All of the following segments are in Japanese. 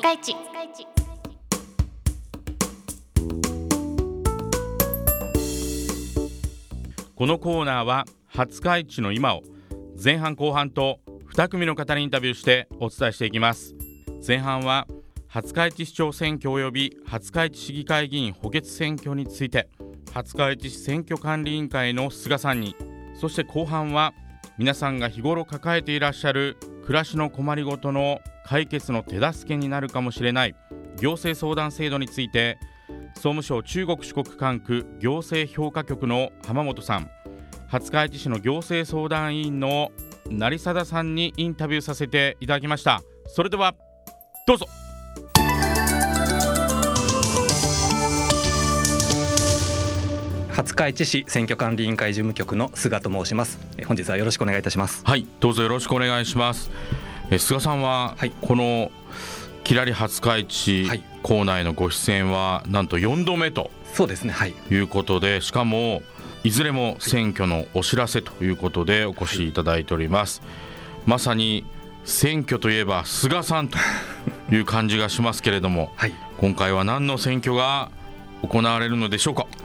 日市。 このコーナーは廿日市の今を前半後半と2組の方にインタビューしてお伝えしていきます。前半は廿日市市長選挙及び廿日市市議会議員補欠選挙について、廿日市市選挙管理委員会の菅さんに、そして後半は皆さんが日頃抱えていらっしゃる暮らしの困りごとの解決の手助けになるかもしれない行政相談制度について、総務省中国四国管区行政評価局の浜本さん、廿日市市の行政相談委員の成貞さんにインタビューさせていただきました。それではどうぞ。 廿日市市選挙管理委員会事務局の菅と申します。本日はよろしくお願いいたします。 はい、どうぞよろしくお願いします。菅さんは、このきらり廿日市構内のご出演はなんと4度目ということで、しかもいずれも選挙のお知らせということでお越しいただいております。まさに選挙といえば菅さんという感じがしますけれども、今回は何の選挙が行われるのでしょうか。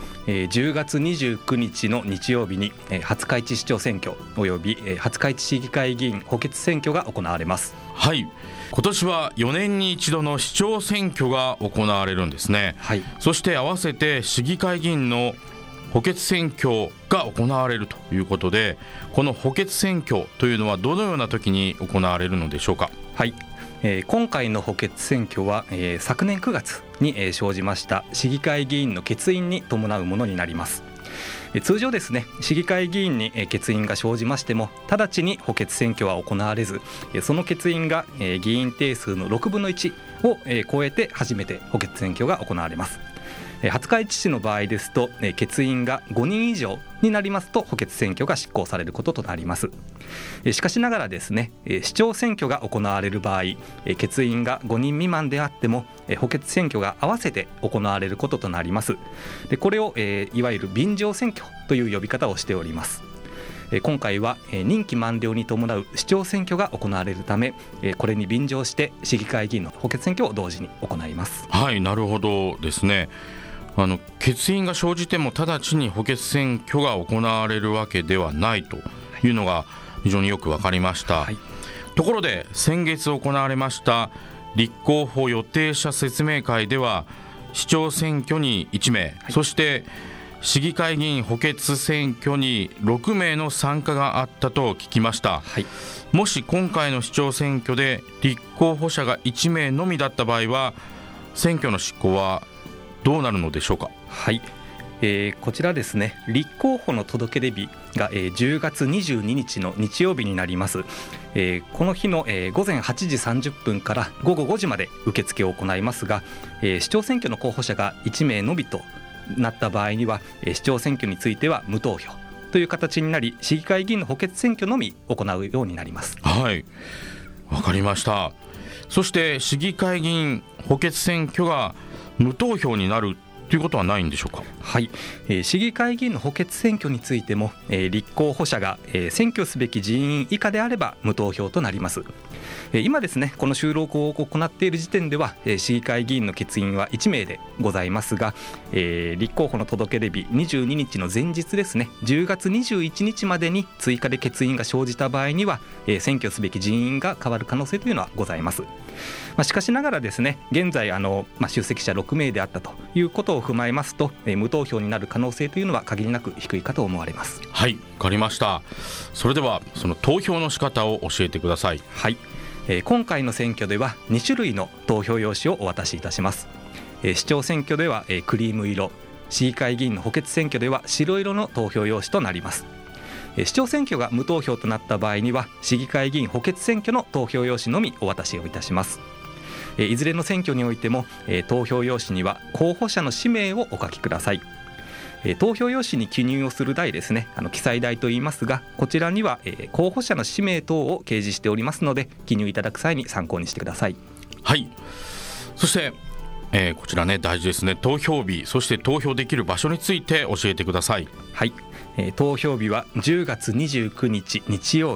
10月29日の日曜日に廿日市市長選挙および廿日市市議会議員補欠選挙が行われます。 今年は4年に一度の市長選挙が行われるんですね。そして合わせて市議会議員の補欠選挙が行われるということで、この補欠選挙というのはどのような時に行われるのでしょうか。 今回の補欠選挙は、昨年9月に生じました市議会議員の欠員に伴うものになります。通常ですね、市議会議員に欠員が生じましても直ちに補欠選挙は行われず、その欠員が議員定数の6分の1を超えて初めて補欠選挙が行われます。廿日市市の場合ですと、欠員が5人以上になりますと補欠選挙が執行されることとなります。しかしながらですね、市長選挙が行われる場合、欠員が5人未満であっても補欠選挙が合わせて行われることとなります。でこれを、いわゆる便乗選挙という呼び方をしております。今回は任期満了に伴う市長選挙が行われるため、これに便乗して市議会議員の補欠選挙を同時に行います。 なるほどですね。欠員が生じても直ちに補欠選挙が行われるわけではないというのが非常によく分かりました。ところで先月行われました立候補予定者説明会では、市長選挙に1名、そして市議会議員補欠選挙に6名の参加があったと聞きました。もし今回の市長選挙で立候補者が1名のみだった場合は、選挙の執行はどうなるのでしょうか。 こちらですね、立候補の届け出日が10月22日の日曜日になります。この日の午前8時30分から午後5時まで受付を行いますが、市長選挙の候補者が1名のみとなった場合には、市長選挙については無投票という形になり、市議会議員の補欠選挙のみ行うようになります。 わかりました。そして市議会議員補欠選挙が無投票になるということはないんでしょうか。 市議会議員の補欠選挙についても、立候補者が選挙すべき人員以下であれば無投票となります。今ですね、この収録を行っている時点では市議会議員の欠員は1名でございますが、立候補の届け出日22日の前日ですね、10月21日までに追加で欠員が生じた場合には、選挙すべき人員が変わる可能性というのはございます。しかしながらですね、現在出席者6名であったということを踏まえますと、無投票になる可能性というのは限りなく低いかと思われます。 わかりました。それではその投票の仕方を教えてください。 今回の選挙では2種類の投票用紙をお渡しいたします。市長選挙ではクリーム色、市議会議員の補欠選挙では白色の投票用紙となります。市長選挙が無投票となった場合には、市議会議員補欠選挙の投票用紙のみお渡しをいたします。いずれの選挙においても投票用紙には候補者の氏名をお書きください。投票用紙に記入をする台ですね、記載台といいますが、こちらには候補者の氏名等を掲示しておりますので、記入いただく際に参考にしてください。 そして、こちらね、大事ですね。投票日、そして投票できる場所について教えてください。 投票日は10月29日日曜日、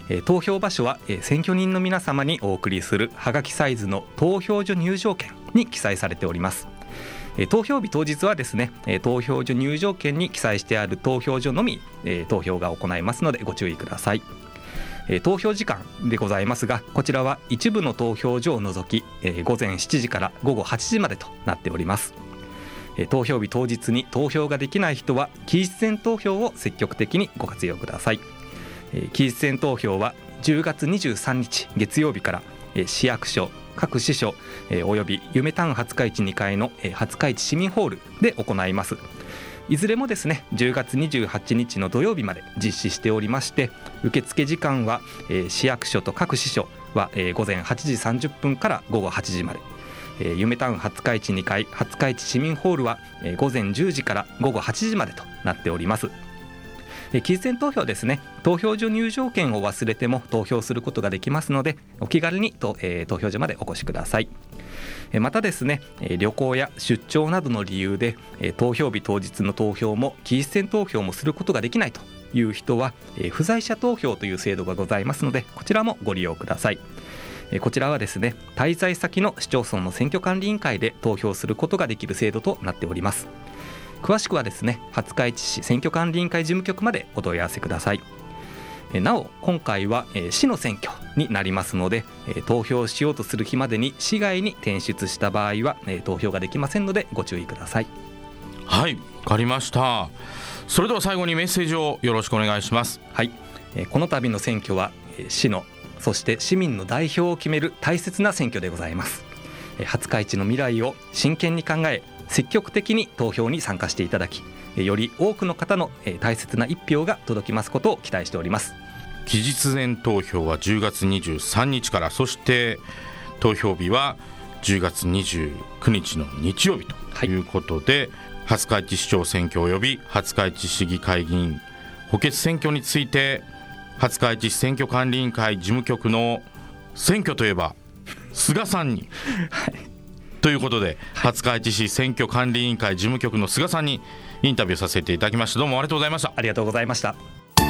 投票場所は選挙人の皆様にお送りするはがきサイズの投票所入場券に記載されております。投票日当日はですね、投票所入場券に記載してある投票所のみ投票が行えますのでご注意ください。投票時間でございますが、こちらは一部の投票所を除き午前7時から午後8時までとなっております。投票日当日に投票ができない人は期日前投票を積極的にご活用ください。期日前投票は10月23日月曜日から市役所、各支所および夢タウン廿日市2階の廿日市市民ホールで行います。いずれもですね10月28日の土曜日まで実施しておりまして、受付時間は市役所と各支所は午前8時30分から午後8時まで、夢タウン廿日市2階廿日市市民ホールは午前10時から午後8時までとなっております。期日前投票ですね、投票所入場券を忘れても投票することができますので、お気軽に投票所までお越しください。またですね、旅行や出張などの理由で投票日当日の投票も期日前投票もすることができないという人は不在者投票という制度がございますので、こちらもご利用ください。こちらはですね、滞在先の市町村の選挙管理委員会で投票することができる制度となっております。詳しくはですね、廿日市市選挙管理委員会事務局までお問い合わせください。なお今回は市の選挙になりますので、投票しようとする日までに市外に転出した場合は投票ができませんのでご注意ください。 はい、わかりました。それでは最後にメッセージをよろしくお願いします。 はい、この度の選挙は市のそして市民の代表を決める大切な選挙でございます。廿日市の未来を真剣に考え、積極的に投票に参加していただき、より多くの方の大切な一票が届きますことを期待しております。 期日前投票は10月23日から、そして投票日は10月29日の日曜日ということで、廿日市市長選挙及び廿日市市議会議員補欠選挙について、廿日市市選挙管理委員会事務局の選挙といえば菅さんに、はいということで、廿日市市選挙管理委員会事務局の菅さんにインタビューさせていただきました。どうもありがとうございました。 ありがとうございました。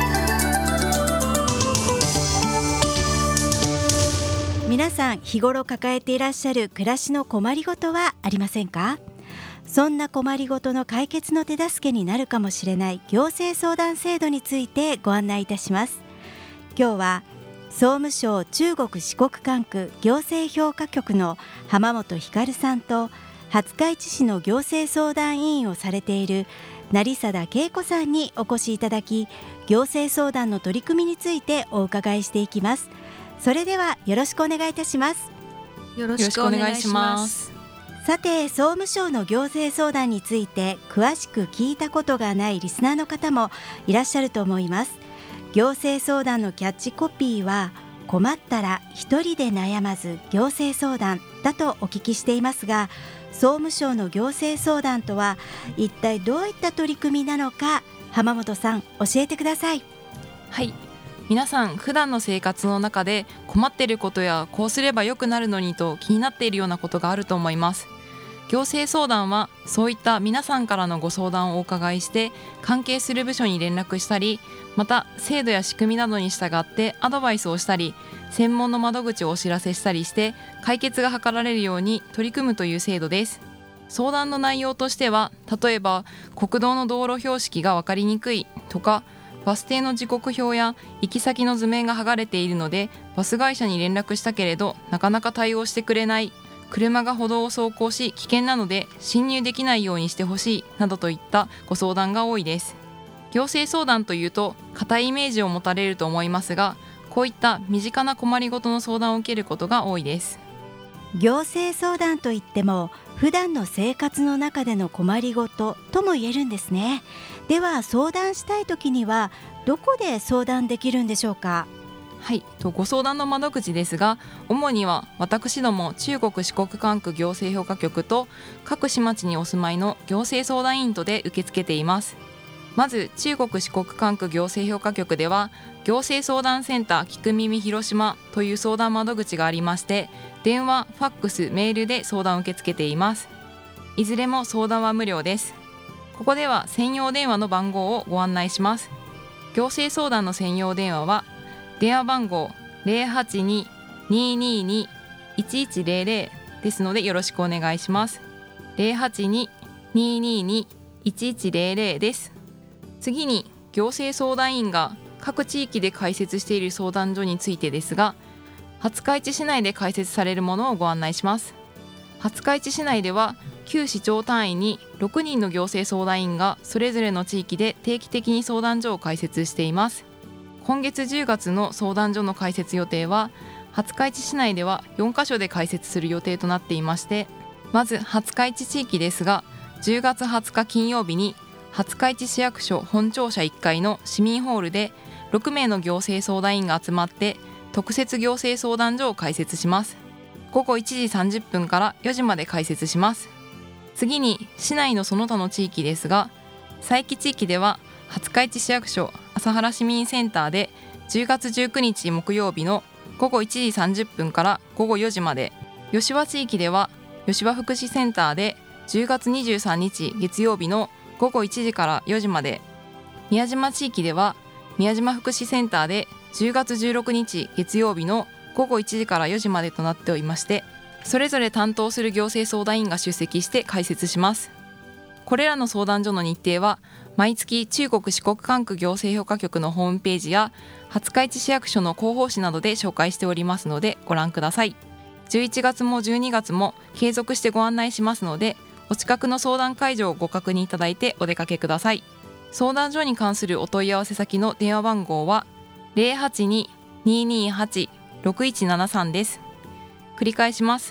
皆さん日頃抱えていらっしゃる暮らしの困りごとはありませんか？そんな困りごとの解決の手助けになるかもしれない行政相談制度についてご案内いたします。今日は総務省中国四国管区行政評価局の浜本光さんと、廿日市市の行政相談委員をされている成貞恵子さんにお越しいただき、行政相談の取り組みについてお伺いしていきます。それではよろしくお願いいたします。 よろしくお願いします。 さて、総務省の行政相談について詳しく聞いたことがないリスナーの方もいらっしゃると思います。行政相談のキャッチコピーは、困ったら一人で悩まず行政相談だとお聞きしていますが、総務省の行政相談とは一体どういった取り組みなのか、浜本さん教えてください。 はい、皆さん普段の生活の中で困っていることやこうすれば良くなるのにと気になっているようなことがあると思います。行政相談はそういった皆さんからのご相談をお伺いして、関係する部署に連絡したり、また制度や仕組みなどに従ってアドバイスをしたり、専門の窓口をお知らせしたりして解決が図られるように取り組むという制度です。相談の内容としては、例えば国道の道路標識が分かりにくいとか、バス停の時刻表や行き先の図面が剥がれているのでバス会社に連絡したけれどなかなか対応してくれない、車が歩道を走行し危険なので進入できないようにしてほしいなどといったご相談が多いです。行政相談というと固いイメージを持たれると思いますが、こういった身近な困りごとの相談を受けることが多いです。 行政相談といっても普段の生活の中での困りごととも言えるんですね。では相談したいときにはどこで相談できるんでしょうか？ はい、ご相談の窓口ですが、主には私ども中国四国管区行政評価局と各市町にお住まいの行政相談員とで受け付けています。まず中国四国管区行政評価局では行政相談センター聞く耳広島という相談窓口がありまして、電話、ファックス、メールで相談を受け付けています。いずれも相談は無料です。ここでは専用電話の番号をご案内します。行政相談の専用電話は電話番号 082-222-1100 ですのでよろしくお願いします。082-222-1100 です。次に行政相談員が各地域で開設している相談所についてですが、廿日市市内で開設されるものをご案内します。廿日市市内では旧市町単位に6人の行政相談員がそれぞれの地域で定期的に相談所を開設しています。今月10月の相談所の開設予定は廿日市市内では4カ所で開設する予定となっていまして、まず廿日市地域ですが、10月20日金曜日に廿日市市役所本庁舎1階の市民ホールで6名の行政相談員が集まって特設行政相談所を開設します。午後1時30分から4時まで開設します。次に市内のその他の地域ですが、佐伯地域では廿日市市役所朝原市民センターで10月19日木曜日の午後1時30分から午後4時まで、吉和地域では吉和福祉センターで10月23日月曜日の午後1時から4時まで、宮島地域では宮島福祉センターで10月16日月曜日の午後1時から4時までとなっておりまして、それぞれ担当する行政相談員が出席して開設します。これらの相談所の日程は毎月中国四国管区行政評価局のホームページや廿日市市役所の広報誌などで紹介しておりますのでご覧ください。11月も12月も継続してご案内しますので、お近くの相談会場をご確認いただいてお出かけください。相談所に関するお問い合わせ先の電話番号は 082-228-6173 です。繰り返します。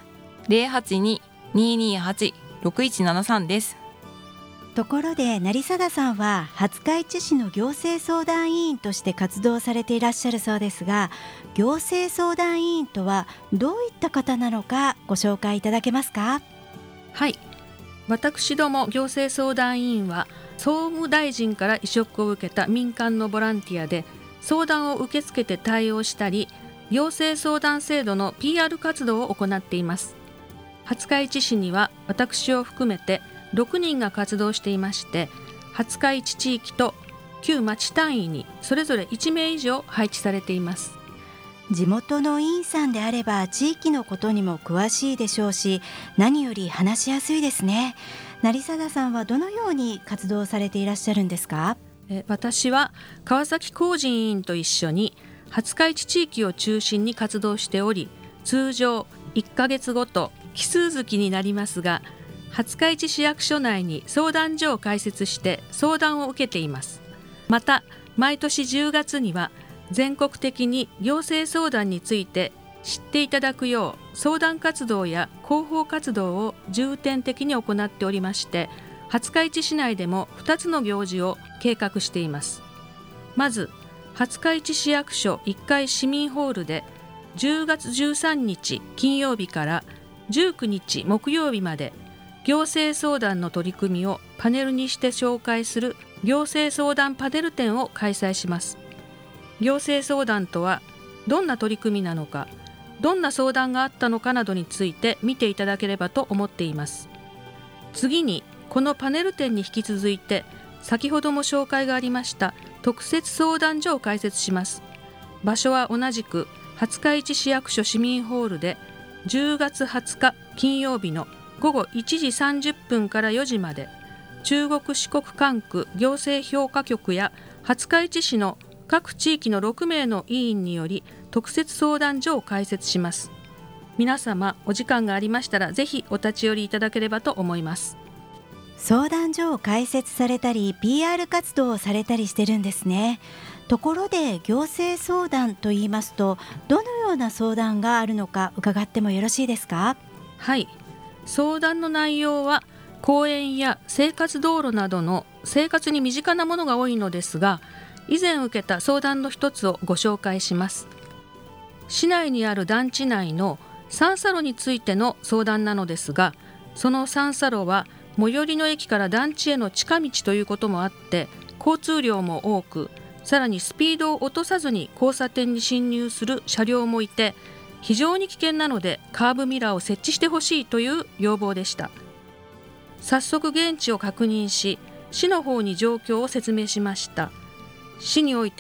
082-228-6173 です。 ところで成貞さんは廿日市市の行政相談委員として活動されていらっしゃるそうですが、行政相談委員とはどういった方なのかご紹介いただけますか？ はい、私ども行政相談委員は総務大臣から委嘱を受けた民間のボランティアで、相談を受け付けて対応したり、行政相談制度の PR 活動を行っています。廿日市市には私を含めて6人が活動していまして、廿日市地域と旧町単位にそれぞれ1名以上配置されています。 地元の委員さんであれば地域のことにも詳しいでしょうし、何より話しやすいですね。成貞さんはどのように活動されていらっしゃるんですか？ 私は川崎浩人委員と一緒に廿日市地域を中心に活動しており、通常1ヶ月ごと奇数月になりますが、廿日市市役所内に相談所を開設して相談を受けています。また毎年10月には全国的に行政相談について知っていただくよう相談活動や広報活動を重点的に行っておりまして、廿日市市内でも2つの行事を計画しています。まず廿日市市役所1階市民ホールで10月13日金曜日から19日木曜日まで、行政相談の取り組みをパネルにして紹介する行政相談パネル展を開催します。行政相談とはどんな取り組みなのか、どんな相談があったのかなどについて見ていただければと思っています。次にこのパネル展に引き続いて、先ほども紹介がありました特設相談所を開設します。場所は同じく廿日市市役所市民ホールで10月20日金曜日の午後1時30分から4時まで、中国四国管区行政評価局や廿日市市の各地域の6名の委員により特設相談所を開設します。皆様お時間がありましたらぜひお立ち寄りいただければと思います。 相談所を開設されたり PR 活動をされたりしてるんですね。ところで行政相談といいますと、どのような相談があるのか伺ってもよろしいですか？ はい、相談の内容は公園や生活道路などの生活に身近なものが多いのですが、以前受けた相談の一つをご紹介します。市内にある団地内の三差路についての相談なのですが、その三差路は最寄りの駅から団地への近道ということもあって交通量も多く、さらにスピードを落とさずに交差点に進入する車両もいて非常に危険なのでカーブミラーを設置してほしいという要望でした。早速現地を確認し、市の方に状況を説明しました。市においても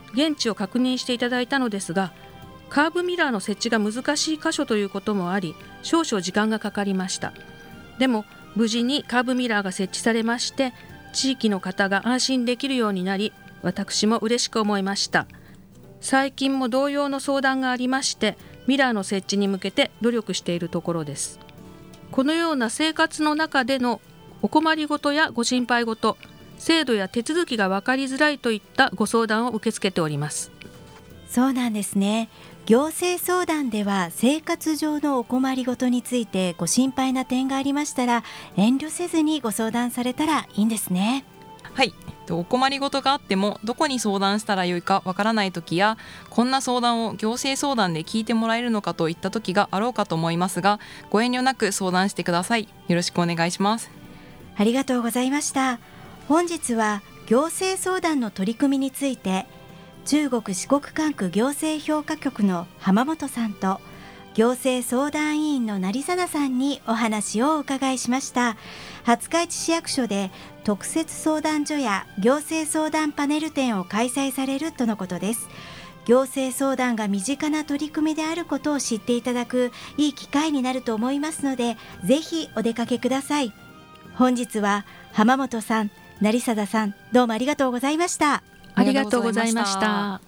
現地を確認していただいたのですが、カーブミラーの設置が難しい箇所ということもあり、少々時間がかかりました。でも無事にカーブミラーが設置されまして、地域の方が安心できるようになり、私も嬉しく思いました。最近も同様の相談がありまして、ミラーの設置に向けて努力しているところです。このような生活の中でのお困りごとやご心配ごと、制度や手続きが分かりづらいといったご相談を受け付けております。 そうなんですね。行政相談では生活上のお困りごとについてご心配な点がありましたら、遠慮せずにご相談されたらいいんですね。 はい、お困りごとがあってもどこに相談したらよいかわからない時や、こんな相談を行政相談で聞いてもらえるのかといった時があろうかと思いますが、ご遠慮なく相談してください。よろしくお願いします。 ありがとうございました。本日は行政相談の取り組みについて、中国四国管区行政評価局の浜本さんと行政相談委員の成貞さんにお話をお伺いしました。廿日市市役所で特設相談所や行政相談パネル展を開催されるとのことです。行政相談が身近な取り組みであることを知っていただくいい機会になると思いますので、ぜひお出かけください。本日は浜本さん、成貞さん、どうもありがとうございました。 ありがとうございました。